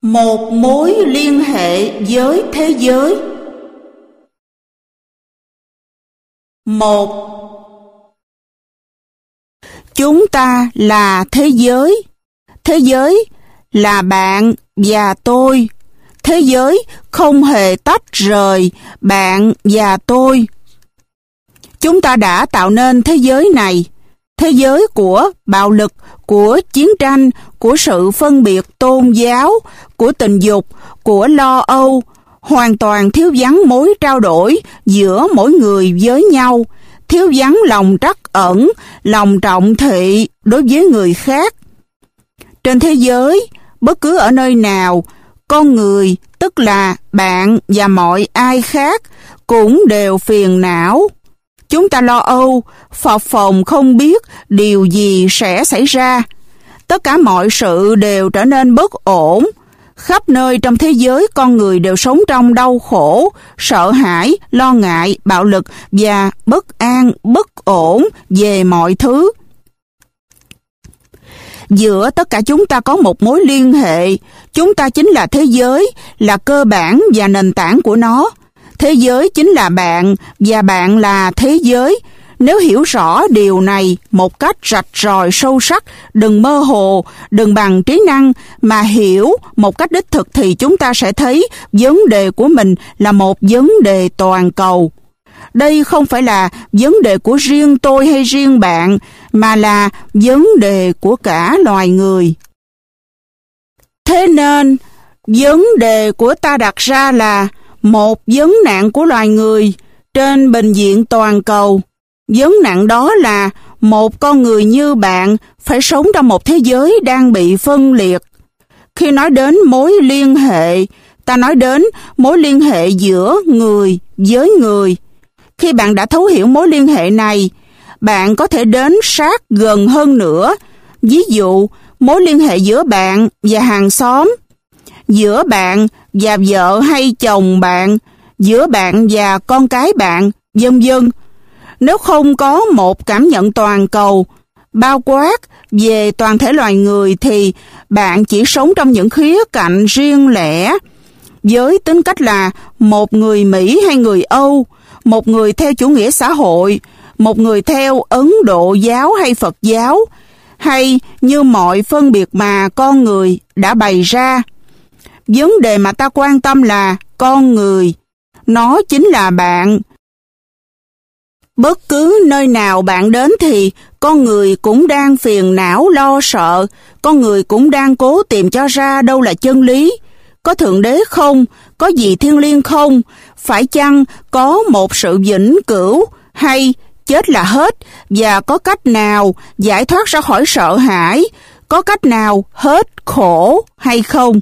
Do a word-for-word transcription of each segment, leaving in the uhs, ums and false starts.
Một mối liên hệ với thế giới. Một. Chúng ta là thế giới. Thế giới là bạn và tôi. Thế giới không hề tách rời bạn và tôi. Chúng ta đã tạo nên thế giới này. Thế giới của bạo lực, của chiến tranh, của sự phân biệt tôn giáo, của tình dục, của lo âu, hoàn toàn thiếu vắng mối trao đổi giữa mỗi người với nhau, thiếu vắng lòng trắc ẩn, lòng trọng thị đối với người khác. Trên thế giới, bất cứ ở nơi nào, con người, tức là bạn và mọi ai khác, cũng đều phiền não. Chúng ta lo âu, phập phồng không biết điều gì sẽ xảy ra. Tất cả mọi sự đều trở nên bất ổn. Khắp nơi trong thế giới con người đều sống trong đau khổ, sợ hãi, lo ngại, bạo lực và bất an, bất ổn về mọi thứ. Giữa tất cả chúng ta có một mối liên hệ. Chúng ta chính là thế giới, là cơ bản và nền tảng của nó. Thế giới chính là bạn và bạn là thế giới. Nếu hiểu rõ điều này một cách rạch ròi sâu sắc, đừng mơ hồ, đừng bằng trí năng, mà hiểu một cách đích thực thì chúng ta sẽ thấy vấn đề của mình là một vấn đề toàn cầu. Đây không phải là vấn đề của riêng tôi hay riêng bạn, mà là vấn đề của cả loài người. Thế nên, vấn đề của ta đặt ra là một vấn nạn của loài người trên bình diện toàn cầu. Vấn nạn đó là một con người như bạn phải sống trong một thế giới đang bị phân liệt. Khi nói đến mối liên hệ, ta nói đến mối liên hệ giữa người với người. Khi bạn đã thấu hiểu mối liên hệ này, bạn có thể đến sát gần hơn nữa. Ví dụ, mối liên hệ giữa bạn và hàng xóm, giữa bạn và vợ hay chồng bạn, giữa bạn và con cái bạn, vân vân. Nếu không có một cảm nhận toàn cầu, bao quát về toàn thể loài người thì bạn chỉ sống trong những khía cạnh riêng lẻ. Với tính cách là một người Mỹ hay người Âu, một người theo chủ nghĩa xã hội, một người theo Ấn Độ giáo hay Phật giáo, hay như mọi phân biệt mà con người đã bày ra. Vấn đề mà ta quan tâm là con người. Nó chính là bạn. Bất cứ nơi nào bạn đến thì con người cũng đang phiền não lo sợ, con người cũng đang cố tìm cho ra đâu là chân lý. Có Thượng Đế không? Có gì thiêng liêng không? Phải chăng có một sự vĩnh cửu hay chết là hết? Và có cách nào giải thoát ra khỏi sợ hãi? Có cách nào hết khổ hay không?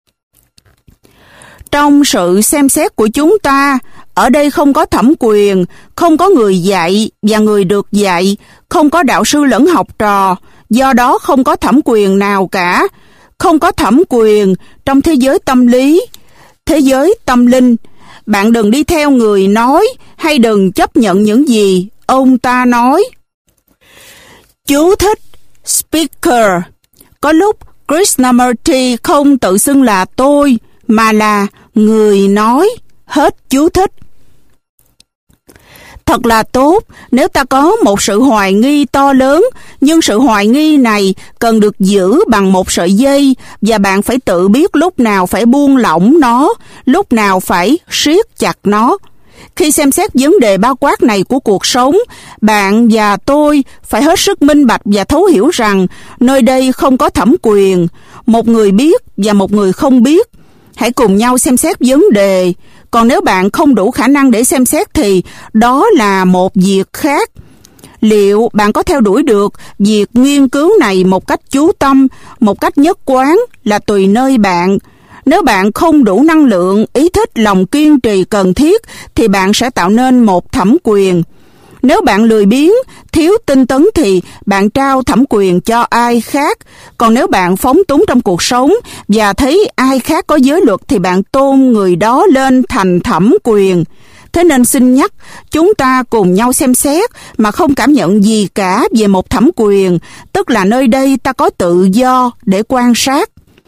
Trong sự xem xét của chúng ta, ở đây không có thẩm quyền, không có người dạy và người được dạy, không có đạo sư lẫn học trò, do đó không có thẩm quyền nào cả. Không có thẩm quyền trong thế giới tâm lý, thế giới tâm linh. Bạn đừng đi theo người nói hay đừng chấp nhận những gì ông ta nói. Chú thích Speaker. Có lúc Krishnamurti không tự xưng là tôi, mà là người nói. Hết chú thích. Thật là tốt nếu ta có một sự hoài nghi to lớn, nhưng sự hoài nghi này cần được giữ bằng một sợi dây và bạn phải tự biết lúc nào phải buông lỏng nó, lúc nào phải siết chặt nó. Khi xem xét vấn đề bao quát này của cuộc sống, bạn và tôi phải hết sức minh bạch và thấu hiểu rằng nơi đây không có thẩm quyền, một người biết và một người không biết. Hãy cùng nhau xem xét vấn đề. Còn nếu bạn không đủ khả năng để xem xét thì đó là một việc khác. Liệu bạn có theo đuổi được việc nghiên cứu này một cách chú tâm, một cách nhất quán là tùy nơi bạn. Nếu bạn không đủ năng lượng, ý thích, lòng kiên trì cần thiết thì bạn sẽ tạo nên một thẩm quyền. Nếu bạn lười biếng, thiếu tinh tấn thì bạn trao thẩm quyền cho ai khác. Còn nếu bạn phóng túng trong cuộc sống và thấy ai khác có giới luật thì bạn tôn người đó lên thành thẩm quyền. Thế nên xin nhắc, chúng ta cùng nhau xem xét mà không cảm nhận gì cả về một thẩm quyền, tức là nơi đây ta có tự do để quan sát.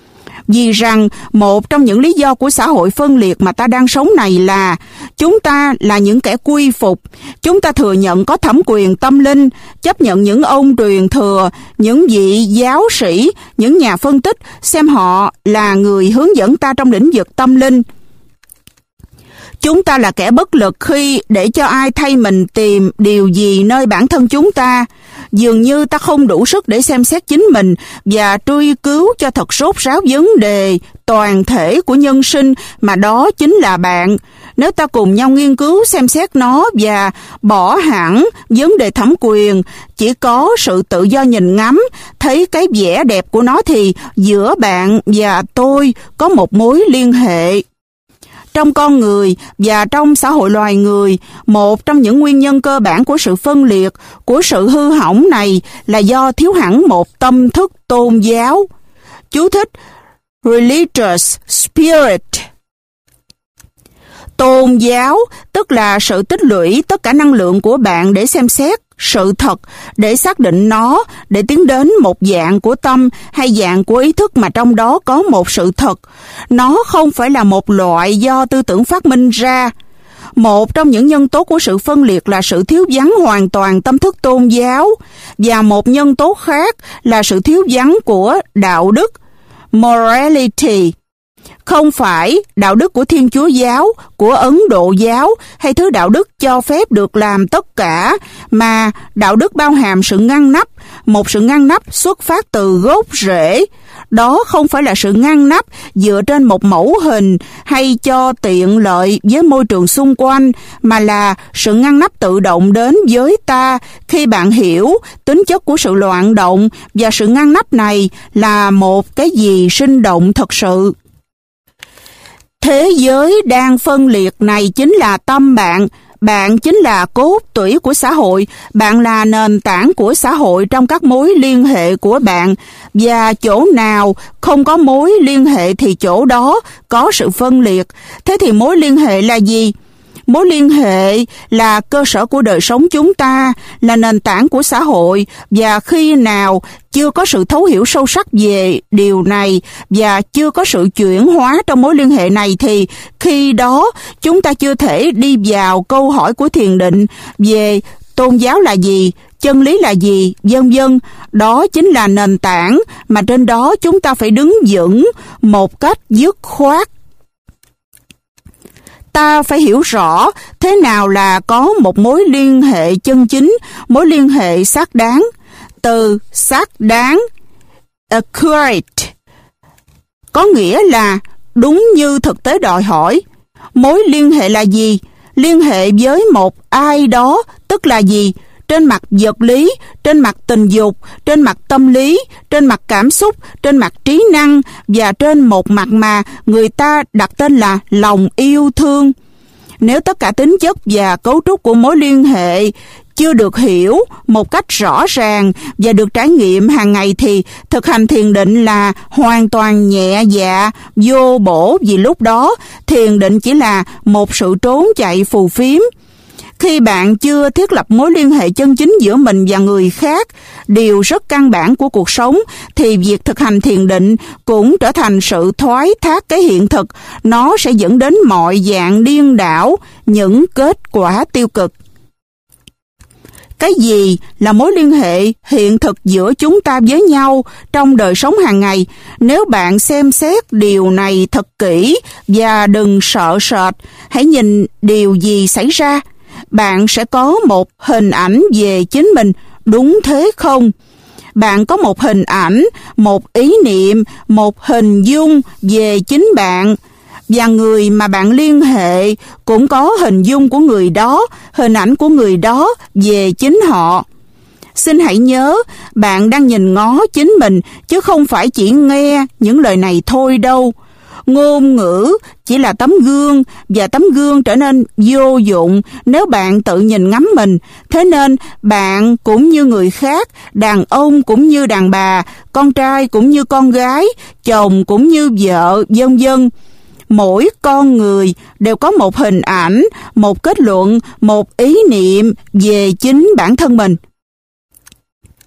Vì rằng một trong những lý do của xã hội phân liệt mà ta đang sống này là chúng ta là những kẻ quy phục. Chúng ta thừa nhận có thẩm quyền tâm linh, chấp nhận những ông truyền thừa, những vị giáo sĩ, những nhà phân tích, xem họ là người hướng dẫn ta trong lĩnh vực tâm linh. Chúng ta là kẻ bất lực khi để cho ai thay mình tìm điều gì nơi bản thân chúng ta. Dường như ta không đủ sức để xem xét chính mình và truy cứu cho thật sốt ráo vấn đề toàn thể của nhân sinh mà đó chính là bạn. Nếu ta cùng nhau nghiên cứu xem xét nó và bỏ hẳn vấn đề thẩm quyền, chỉ có sự tự do nhìn ngắm, thấy cái vẻ đẹp của nó thì giữa bạn và tôi có một mối liên hệ. Trong con người và trong xã hội loài người, một trong những nguyên nhân cơ bản của sự phân liệt, của sự hư hỏng này là do thiếu hẳn một tâm thức tôn giáo. Chú thích: religious spirit. Tôn giáo tức là sự tích lũy tất cả năng lượng của bạn để xem xét sự thật, để xác định nó, để tiến đến một dạng của tâm hay dạng của ý thức mà trong đó có một sự thật. Nó không phải là một loại do tư tưởng phát minh ra. Một trong những nhân tố của sự phân liệt là sự thiếu vắng hoàn toàn tâm thức tôn giáo, và một nhân tố khác là sự thiếu vắng của đạo đức, morality. Không phải đạo đức của Thiên Chúa giáo, của Ấn Độ giáo hay thứ đạo đức cho phép được làm tất cả, mà đạo đức bao hàm sự ngăn nắp, một sự ngăn nắp xuất phát từ gốc rễ. Đó không phải là sự ngăn nắp dựa trên một mẫu hình hay cho tiện lợi với môi trường xung quanh, mà là sự ngăn nắp tự động đến với ta khi bạn hiểu tính chất của sự loạn động, và sự ngăn nắp này là một cái gì sinh động thật sự. Thế giới đang phân liệt này chính là tâm bạn. Bạn chính là cốt tủy của xã hội, bạn là nền tảng của xã hội trong các mối liên hệ của bạn, và chỗ nào không có mối liên hệ thì chỗ đó có sự phân liệt. Thế thì mối liên hệ là gì? Mối liên hệ là cơ sở của đời sống chúng ta, là nền tảng của xã hội, và khi nào chưa có sự thấu hiểu sâu sắc về điều này và chưa có sự chuyển hóa trong mối liên hệ này thì khi đó chúng ta chưa thể đi vào câu hỏi của thiền định về tôn giáo là gì, chân lý là gì, vân vân. Đó chính là nền tảng mà trên đó chúng ta phải đứng vững một cách dứt khoát. Ta phải hiểu rõ thế nào là có một mối liên hệ chân chính, mối liên hệ xác đáng. Từ xác đáng, accurate, có nghĩa là đúng như thực tế đòi hỏi. Mối liên hệ là gì? Liên hệ với một ai đó tức là gì? Trên mặt vật lý, trên mặt tình dục, trên mặt tâm lý, trên mặt cảm xúc, trên mặt trí năng, và trên một mặt mà người ta đặt tên là lòng yêu thương. Nếu tất cả tính chất và cấu trúc của mối liên hệ chưa được hiểu một cách rõ ràng và được trải nghiệm hàng ngày thì thực hành thiền định là hoàn toàn nhẹ dạ, vô bổ, vì lúc đó thiền định chỉ là một sự trốn chạy phù phiếm. Khi bạn chưa thiết lập mối liên hệ chân chính giữa mình và người khác, điều rất căn bản của cuộc sống, thì việc thực hành thiền định cũng trở thành sự thoái thác cái hiện thực. Nó sẽ dẫn đến mọi dạng điên đảo, những kết quả tiêu cực. Cái gì là mối liên hệ hiện thực giữa chúng ta với nhau trong đời sống hàng ngày? Nếu bạn xem xét điều này thật kỹ và đừng sợ sệt, hãy nhìn điều gì xảy ra. Bạn sẽ có một hình ảnh về chính mình, đúng thế không? Bạn có một hình ảnh, một ý niệm, một hình dung về chính bạn, và người mà bạn liên hệ cũng có hình dung của người đó, hình ảnh của người đó về chính họ. Xin hãy nhớ, bạn đang nhìn ngó chính mình, chứ không phải chỉ nghe những lời này thôi đâu. Ngôn ngữ chỉ là tấm gương, và tấm gương trở nên vô dụng nếu bạn tự nhìn ngắm mình. Thế nên bạn cũng như người khác, đàn ông cũng như đàn bà, con trai cũng như con gái, chồng cũng như vợ, vân vân. Mỗi con người đều có một hình ảnh, một kết luận, một ý niệm về chính bản thân mình.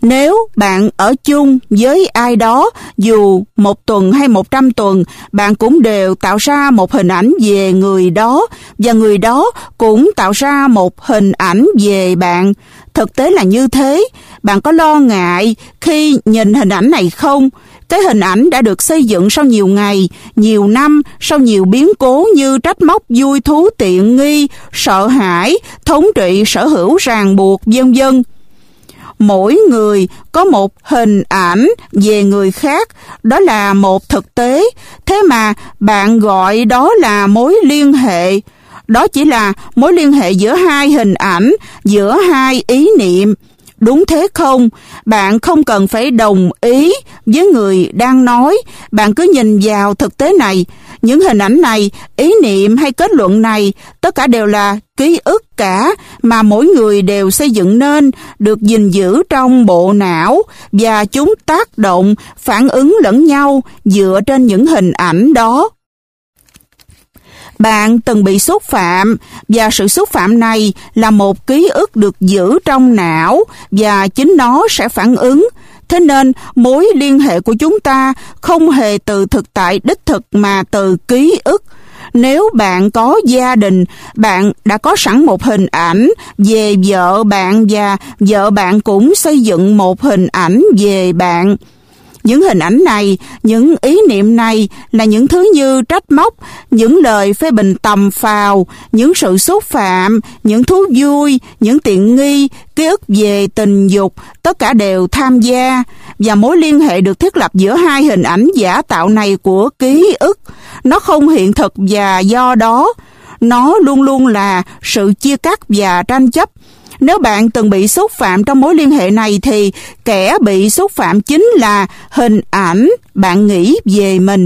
Nếu bạn ở chung với ai đó, dù một tuần hay một trăm tuần, bạn cũng đều tạo ra một hình ảnh về người đó, và người đó cũng tạo ra một hình ảnh về bạn. Thực tế là như thế. Bạn có lo ngại khi nhìn hình ảnh này không? Cái hình ảnh đã được xây dựng sau nhiều ngày, nhiều năm, sau nhiều biến cố như trách móc, vui thú, tiện nghi, sợ hãi, thống trị, sở hữu, ràng buộc, vân vân. Mỗi người có một hình ảnh về người khác, đó là một thực tế. Thế mà bạn gọi đó là mối liên hệ. Đó chỉ là mối liên hệ giữa hai hình ảnh, giữa hai ý niệm. Đúng thế không? Bạn không cần phải đồng ý với người đang nói. Bạn cứ nhìn vào thực tế này. Những hình ảnh này, ý niệm hay kết luận này, tất cả đều là ký ức cả mà mỗi người đều xây dựng nên, được gìn giữ trong bộ não, và chúng tác động, phản ứng lẫn nhau dựa trên những hình ảnh đó. Bạn từng bị xúc phạm, và sự xúc phạm này là một ký ức được giữ trong não, và chính nó sẽ phản ứng. Thế nên, mối liên hệ của chúng ta không hề từ thực tại đích thực mà từ ký ức. Nếu bạn có gia đình, bạn đã có sẵn một hình ảnh về vợ bạn, và vợ bạn cũng xây dựng một hình ảnh về bạn. Những hình ảnh này, những ý niệm này là những thứ như trách móc, những lời phê bình tầm phào, những sự xúc phạm, những thú vui, những tiện nghi, ký ức về tình dục, tất cả đều tham gia. Và mối liên hệ được thiết lập giữa hai hình ảnh giả tạo này của ký ức. Nó không hiện thực, và do đó, nó luôn luôn là sự chia cắt và tranh chấp. Nếu bạn từng bị xúc phạm trong mối liên hệ này thì kẻ bị xúc phạm chính là hình ảnh bạn nghĩ về mình.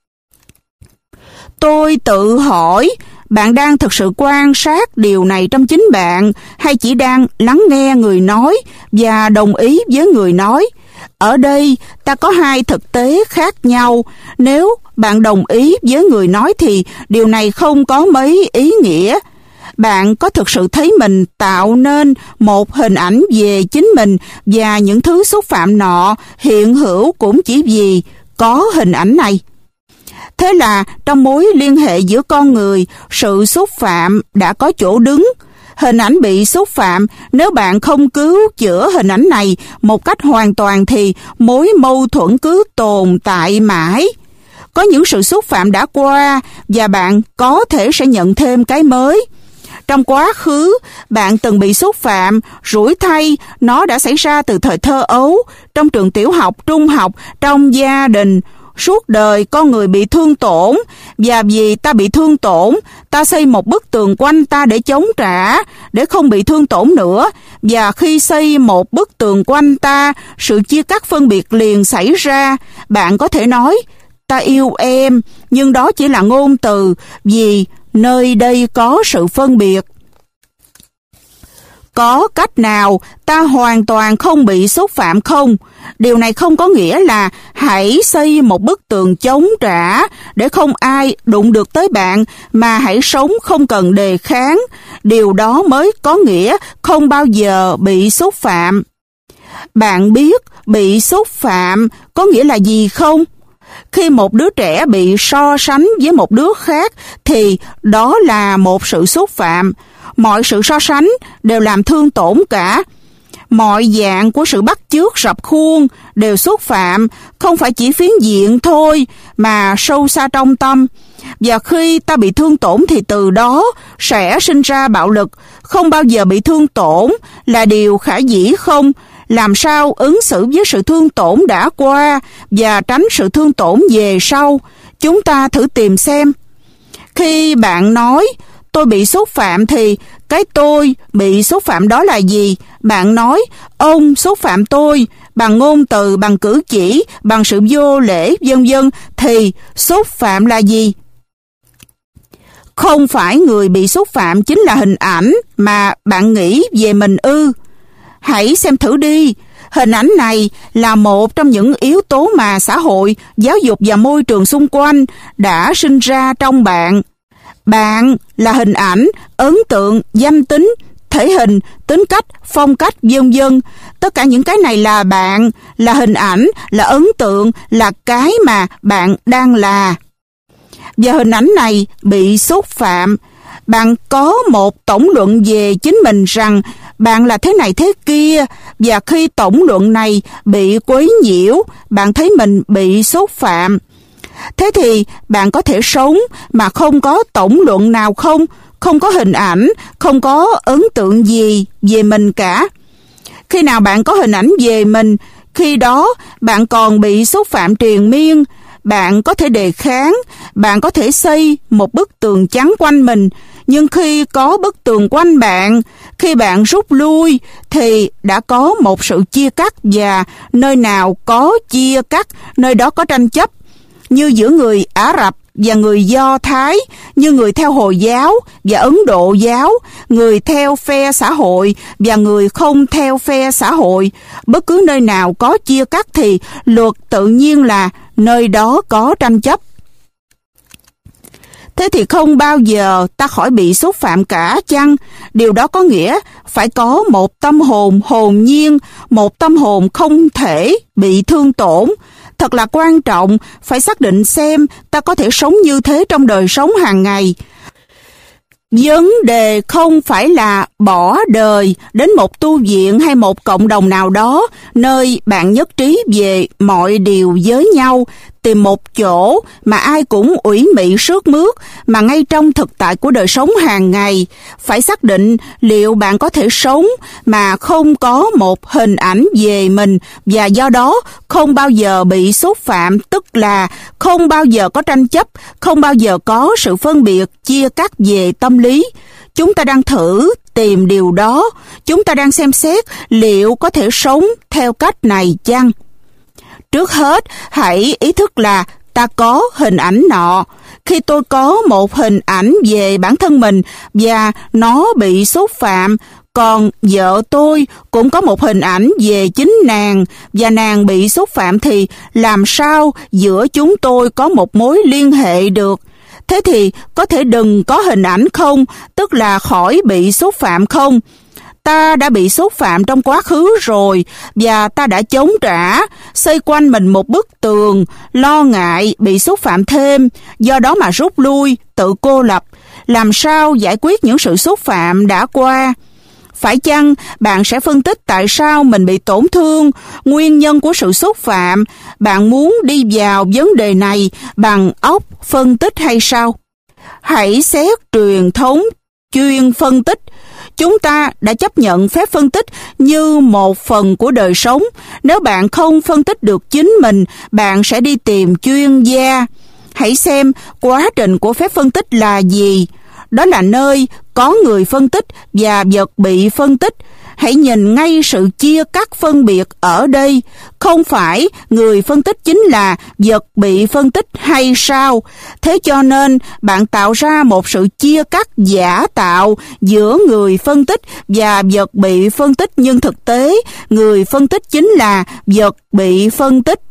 Tôi tự hỏi, bạn đang thực sự quan sát điều này trong chính bạn, hay chỉ đang lắng nghe người nói và đồng ý với người nói? Ở đây, ta có hai thực tế khác nhau. Nếu bạn đồng ý với người nói thì điều này không có mấy ý nghĩa. Bạn có thực sự thấy mình tạo nên một hình ảnh về chính mình, và những thứ xúc phạm nọ hiện hữu cũng chỉ vì có hình ảnh này. Thế là trong mối liên hệ giữa con người, sự xúc phạm đã có chỗ đứng. Hình ảnh bị xúc phạm, nếu bạn không cứu chữa hình ảnh này một cách hoàn toàn thì mối mâu thuẫn cứ tồn tại mãi. Có những sự xúc phạm đã qua, và bạn có thể sẽ nhận thêm cái mới. Trong quá khứ, bạn từng bị xúc phạm, rủi thay, nó đã xảy ra từ thời thơ ấu, trong trường tiểu học, trung học, trong gia đình. Suốt đời con người bị thương tổn, và vì ta bị thương tổn, ta xây một bức tường quanh ta để chống trả, để không bị thương tổn nữa. Và khi xây một bức tường quanh ta, sự chia cắt phân biệt liền xảy ra. Bạn có thể nói, ta yêu em, nhưng đó chỉ là ngôn từ, vì nơi đây có sự phân biệt. Có cách nào ta hoàn toàn không bị xúc phạm không? Điều này không có nghĩa là hãy xây một bức tường chống trả để không ai đụng được tới bạn, mà hãy sống không cần đề kháng. Điều đó mới có nghĩa không bao giờ bị xúc phạm. Bạn biết bị xúc phạm có nghĩa là gì không? Khi một đứa trẻ bị so sánh với một đứa khác thì đó là một sự xúc phạm. Mọi sự so sánh đều làm thương tổn cả. Mọi dạng của sự bắt chước rập khuôn đều xúc phạm, không phải chỉ phiến diện thôi mà sâu xa trong tâm. Và khi ta bị thương tổn thì từ đó sẽ sinh ra bạo lực. Không bao giờ bị thương tổn là điều khả dĩ không? Làm sao ứng xử với sự thương tổn đã qua và tránh sự thương tổn về sau? Chúng ta thử tìm xem. Khi bạn nói tôi bị xúc phạm thì cái tôi bị xúc phạm đó là gì? Bạn nói ông xúc phạm tôi bằng ngôn từ, bằng cử chỉ, bằng sự vô lễ, vân vân, thì xúc phạm là gì? Không phải người bị xúc phạm chính là hình ảnh mà bạn nghĩ về mình ư? Hãy xem thử đi. Hình ảnh này là một trong những yếu tố mà xã hội, giáo dục và môi trường xung quanh đã sinh ra trong bạn. Bạn là hình ảnh, ấn tượng, danh tính, thể hình, tính cách, phong cách, vân vân. Tất cả những cái này là bạn, là hình ảnh, là ấn tượng, là cái mà bạn đang là. Và hình ảnh này bị xúc phạm. Bạn có một tổng luận về chính mình rằng bạn là thế này thế kia, và khi tổng luận này bị quấy nhiễu, bạn thấy mình bị xúc phạm. Thế thì bạn có thể sống mà không có tổng luận nào không? Không có hình ảnh, không có ấn tượng gì về mình cả. Khi nào bạn có hình ảnh về mình, khi đó bạn còn bị xúc phạm triền miên. Bạn có thể đề kháng, bạn có thể xây một bức tường chắn quanh mình, nhưng khi có bức tường quanh bạn, khi bạn rút lui thì đã có một sự chia cắt, và nơi nào có chia cắt, nơi đó có tranh chấp. Như giữa người Ả Rập và người Do Thái, như người theo Hồi giáo và Ấn Độ giáo, người theo phe xã hội và người không theo phe xã hội. Bất cứ nơi nào có chia cắt thì luật tự nhiên là nơi đó có tranh chấp. Thế thì không bao giờ ta khỏi bị xúc phạm cả chăng? Điều đó có nghĩa phải có một tâm hồn hồn nhiên, một tâm hồn không thể bị thương tổn. Thật là quan trọng phải xác định xem ta có thể sống như thế trong đời sống hàng ngày. Vấn đề không phải là bỏ đời đến một tu viện hay một cộng đồng nào đó nơi bạn nhất trí về mọi điều với nhau, tìm một chỗ mà ai cũng ủy mị sướt mướt, mà ngay trong thực tại của đời sống hàng ngày, phải xác định liệu bạn có thể sống mà không có một hình ảnh về mình, và do đó không bao giờ bị xúc phạm, tức là không bao giờ có tranh chấp, không bao giờ có sự phân biệt, chia cắt về tâm lý. Chúng ta đang thử tìm điều đó, chúng ta đang xem xét liệu có thể sống theo cách này chăng? Trước hết, hãy ý thức là ta có hình ảnh nọ. Khi tôi có một hình ảnh về bản thân mình và nó bị xúc phạm, còn vợ tôi cũng có một hình ảnh về chính nàng và nàng bị xúc phạm, thì làm sao giữa chúng tôi có một mối liên hệ được? Thế thì có thể đừng có hình ảnh không? Tức là khỏi bị xúc phạm không? Ta đã bị xúc phạm trong quá khứ rồi, và ta đã chống trả, xây quanh mình một bức tường, lo ngại bị xúc phạm thêm, do đó mà rút lui, tự cô lập. Làm sao giải quyết những sự xúc phạm đã qua? Phải chăng bạn sẽ phân tích tại sao mình bị tổn thương, nguyên nhân của sự xúc phạm? Bạn muốn đi vào vấn đề này bằng óc phân tích hay sao? Hãy xét truyền thống chuyên phân tích. Chúng ta đã chấp nhận phép phân tích như một phần của đời sống. Nếu bạn không phân tích được chính mình, bạn sẽ đi tìm chuyên gia. Hãy xem quá trình của phép phân tích là gì. Đó là nơi có người phân tích và vật bị phân tích. Hãy nhìn ngay sự chia cắt phân biệt ở đây. Không phải người phân tích chính là vật bị phân tích hay sao? Thế cho nên bạn tạo ra một sự chia cắt giả tạo giữa người phân tích và vật bị phân tích, nhưng thực tế người phân tích chính là vật bị phân tích.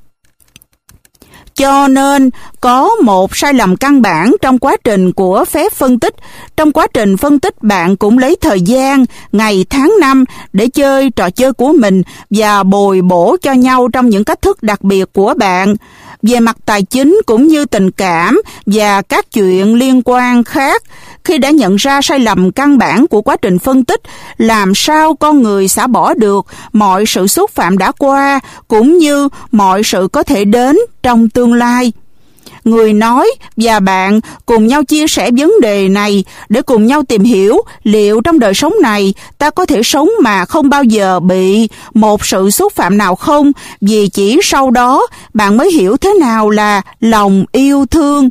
Cho nên, có một sai lầm căn bản trong quá trình của phép phân tích. Trong quá trình phân tích, bạn cũng lấy thời gian, ngày, tháng, năm để chơi trò chơi của mình và bồi bổ cho nhau trong những cách thức đặc biệt của bạn. Về mặt tài chính cũng như tình cảm và các chuyện liên quan khác, khi đã nhận ra sai lầm căn bản của quá trình phân tích, làm sao con người xả bỏ được mọi sự xúc phạm đã qua, cũng như mọi sự có thể đến trong tương lai. Người nói và bạn cùng nhau chia sẻ vấn đề này để cùng nhau tìm hiểu liệu trong đời sống này ta có thể sống mà không bao giờ bị một sự xúc phạm nào không, vì chỉ sau đó bạn mới hiểu thế nào là lòng yêu thương.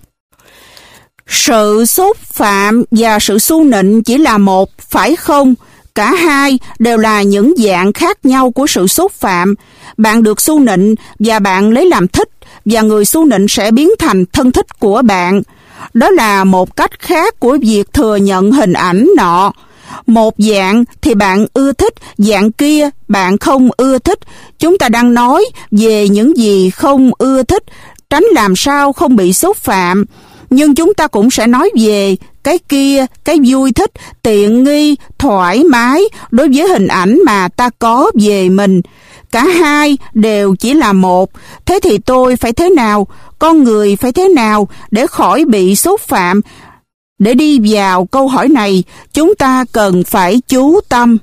Sự xúc phạm và sự xu nịnh chỉ là một, phải không? Cả hai đều là những dạng khác nhau của sự xúc phạm. Bạn được xu nịnh và bạn lấy làm thích, và người xu nịnh sẽ biến thành thân thích của bạn. Đó là một cách khác của việc thừa nhận hình ảnh nọ. Một dạng thì bạn ưa thích, dạng kia bạn không ưa thích. Chúng ta đang nói về những gì không ưa thích, tránh làm sao không bị xúc phạm. Nhưng chúng ta cũng sẽ nói về cái kia, cái vui thích, tiện nghi, thoải mái đối với hình ảnh mà ta có về mình. Cả hai đều chỉ là một. Thế thì tôi phải thế nào? Con người phải thế nào để khỏi bị xúc phạm? Để đi vào câu hỏi này, chúng ta cần phải chú tâm.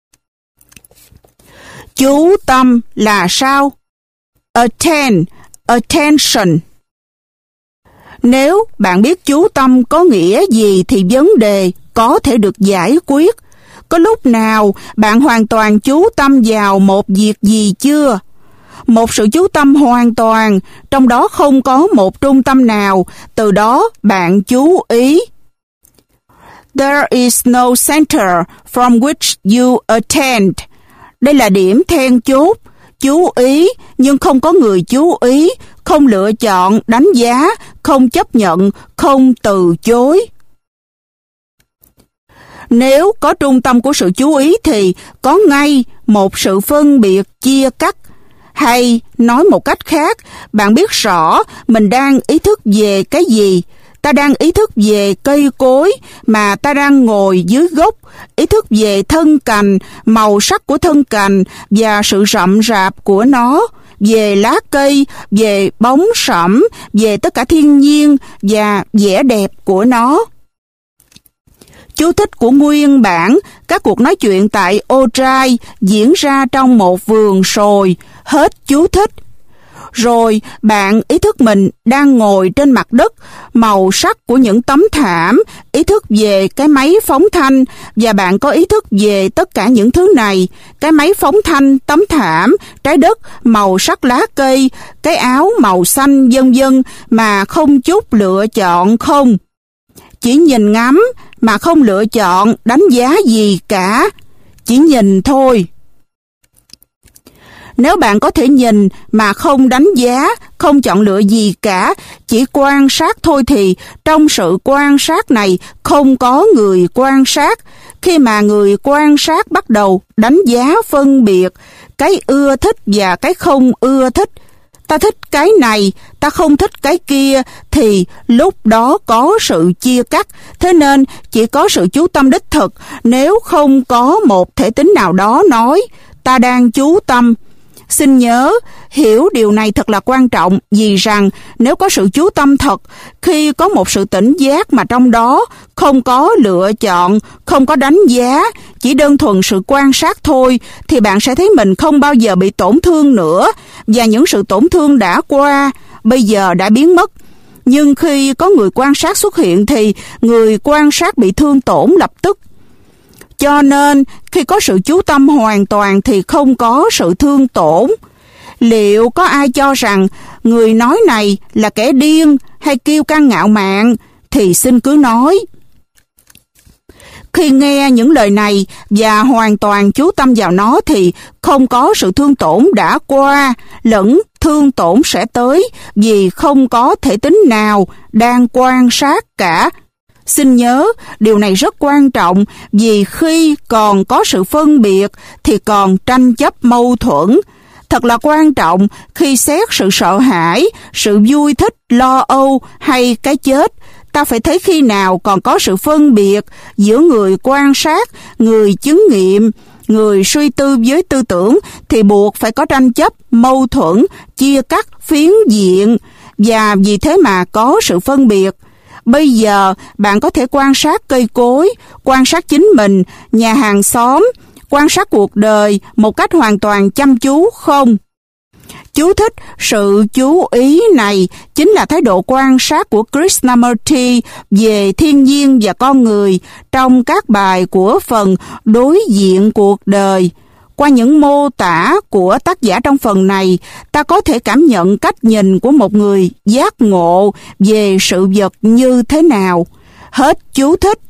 Chú tâm là sao? Attend, attention. Nếu bạn biết chú tâm có nghĩa gì thì vấn đề có thể được giải quyết. Có lúc nào bạn hoàn toàn chú tâm vào một việc gì chưa? Một sự chú tâm hoàn toàn, trong đó không có một trung tâm nào, từ đó bạn chú ý. There is no center from which you attend. Đây là điểm then chốt. Chú ý, nhưng không có người chú ý, không lựa chọn, đánh giá, không chấp nhận, không từ chối. Nếu có trung tâm của sự chú ý thì có ngay một sự phân biệt chia cắt. Hay nói một cách khác, bạn biết rõ mình đang ý thức về cái gì. Ta đang ý thức về cây cối mà ta đang ngồi dưới gốc, ý thức về thân cành, màu sắc của thân cành và sự rậm rạp của nó, về lá cây, về bóng sẫm, về tất cả thiên nhiên và vẻ đẹp của nó. Chú thích của nguyên bản, các cuộc nói chuyện tại Ô Trai diễn ra trong một vườn sồi, hết chú thích. Rồi bạn ý thức mình đang ngồi trên mặt đất, màu sắc của những tấm thảm, ý thức về cái máy phóng thanh, và bạn có ý thức về tất cả những thứ này, cái máy phóng thanh, tấm thảm, trái đất, màu sắc lá cây, cái áo màu xanh vân vân mà không chút lựa chọn không. Chỉ nhìn ngắm mà không lựa chọn, đánh giá gì cả, chỉ nhìn thôi. Nếu bạn có thể nhìn mà không đánh giá, không chọn lựa gì cả, chỉ quan sát thôi thì trong sự quan sát này không có người quan sát. Khi mà người quan sát bắt đầu đánh giá phân biệt cái ưa thích và cái không ưa thích, ta thích cái này, ta không thích cái kia, thì lúc đó có sự chia cắt. Thế nên chỉ có sự chú tâm đích thực, nếu không có một thể tính nào đó nói ta đang chú tâm. Xin nhớ, hiểu điều này thật là quan trọng, vì rằng nếu có sự chú tâm thật, khi có một sự tỉnh giác mà trong đó không có lựa chọn, không có đánh giá, chỉ đơn thuần sự quan sát thôi, thì bạn sẽ thấy mình không bao giờ bị tổn thương nữa, và những sự tổn thương đã qua, bây giờ đã biến mất. Nhưng khi có người quan sát xuất hiện thì người quan sát bị thương tổn lập tức. Cho nên, khi có sự chú tâm hoàn toàn thì không có sự thương tổn. Liệu có ai cho rằng người nói này là kẻ điên hay kiêu căng ngạo mạn thì xin cứ nói. Khi nghe những lời này và hoàn toàn chú tâm vào nó thì không có sự thương tổn đã qua, lẫn thương tổn sẽ tới vì không có thể tính nào đang quan sát cả. Xin nhớ, điều này rất quan trọng vì khi còn có sự phân biệt thì còn tranh chấp mâu thuẫn. Thật là quan trọng khi xét sự sợ hãi, sự vui thích, lo âu hay cái chết. Ta phải thấy khi nào còn có sự phân biệt giữa người quan sát, người chứng nghiệm, người suy tư với tư tưởng thì buộc phải có tranh chấp, mâu thuẫn, chia cắt, phiến diện. Và vì thế mà có sự phân biệt. Bây giờ bạn có thể quan sát cây cối, quan sát chính mình, nhà hàng xóm, quan sát cuộc đời một cách hoàn toàn chăm chú không? Chú thích sự chú ý này chính là thái độ quan sát của Krishnamurti về thiên nhiên và con người trong các bài của phần đối diện cuộc đời. Qua những mô tả của tác giả trong phần này, ta có thể cảm nhận cách nhìn của một người giác ngộ về sự vật như thế nào. Hết chú thích.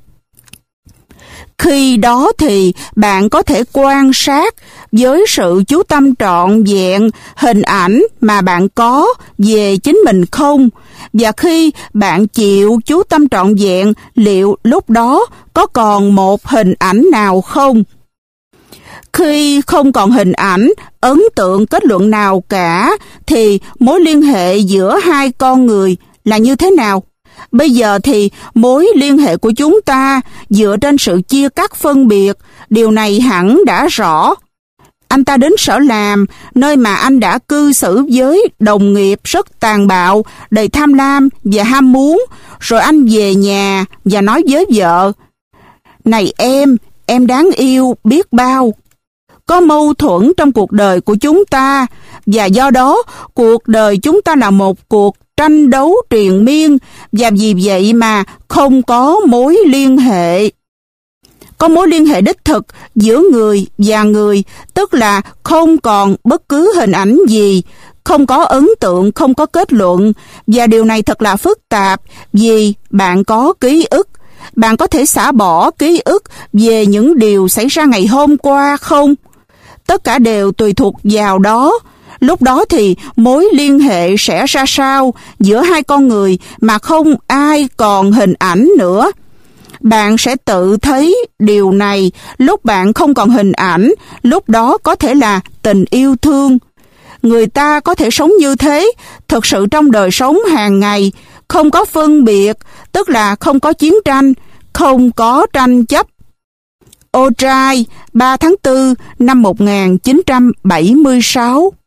Khi đó thì bạn có thể quan sát với sự chú tâm trọn vẹn hình ảnh mà bạn có về chính mình không? Và khi bạn chịu chú tâm trọn vẹn, liệu lúc đó có còn một hình ảnh nào không? Khi không còn hình ảnh, ấn tượng, kết luận nào cả, thì mối liên hệ giữa hai con người là như thế nào? Bây giờ thì mối liên hệ của chúng ta dựa trên sự chia cắt phân biệt, điều này hẳn đã rõ. Anh ta đến sở làm, nơi mà anh đã cư xử với đồng nghiệp rất tàn bạo, đầy tham lam và ham muốn, rồi anh về nhà và nói với vợ: "Này em, em đáng yêu biết bao." Có mâu thuẫn trong cuộc đời của chúng ta, và do đó cuộc đời chúng ta là một cuộc tranh đấu triền miên, và vì vậy mà không có mối liên hệ. Có mối liên hệ đích thực giữa người và người, tức là không còn bất cứ hình ảnh gì, không có ấn tượng, không có kết luận, và điều này thật là phức tạp vì bạn có ký ức. Bạn có thể xả bỏ ký ức về những điều xảy ra ngày hôm qua không? Tất cả đều tùy thuộc vào đó. Lúc đó thì mối liên hệ sẽ ra sao giữa hai con người mà không ai còn hình ảnh nữa? Bạn sẽ tự thấy điều này lúc bạn không còn hình ảnh, lúc đó có thể là tình yêu thương. Người ta có thể sống như thế, thực sự trong đời sống hàng ngày, không có phân biệt, tức là không có chiến tranh, không có tranh chấp. Ô Trai, ba tháng tư năm một nghìn chín trăm bảy mươi sáu.